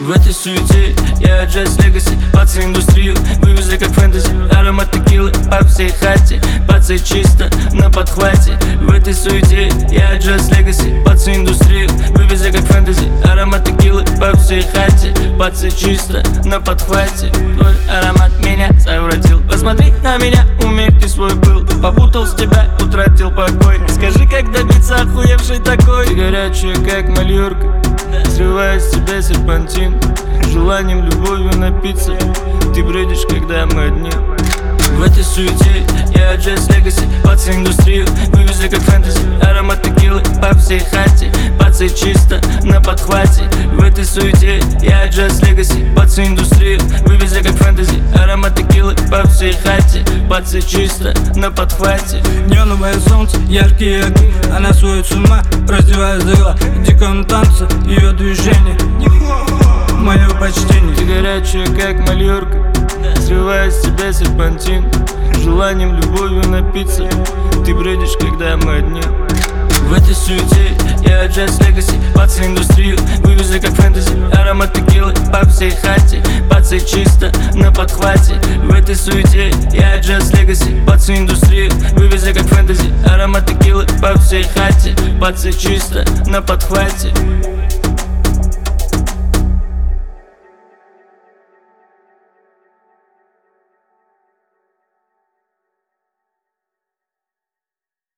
В этой суете я джаз легаси, пацы индустрию вывезли как фэнтези. Аромат текилы по всей хате, пацы чисто на подхвате. В этой суете я джаз легаси, пацы индустрию вывезли как фэнтези. Аромат текилы по всей хате, пацы чисто на подхвате. Твой аромат меня совратил. Посмотри на меня, умерь ты свой пыл. Попутал с тебя, утратил покой. Скажи, как добиться охуевший такой? Ты горячая, как мальорка, срывая с тебя серпантин, желанием, любовью напиться. Ты бредишь, когда мы одни. В этой суете я джаз легаси, пацы индустрию вывезли как фэнтези. Аромат текилы по всей хате, пацы чисто на подхвате. В этой суете я джаз легаси, пацы индустрию вывезли как фэнтези. Аромат текилы по всей хате, пацы чисто на подхвате. Неоновое солнце, яркие огни, она сводит с ума, раздевая зыла. В диком танце ее движение, мое почтение. Ты горячая, как мальорка, срывая с тебя серпантин, желанием, любовью напиться. Ты бредишь, когда мы одни. В этой суете я джаз легаси, пацы индустрию вывезли как фэнтези. Аромат текилы по всей хате, пацы чисто на подхвате. В этой суете я джаз легаси, пацы индустрию вывезли как фэнтези. Аромат текилы по всей хате, пацы чисто на подхвате.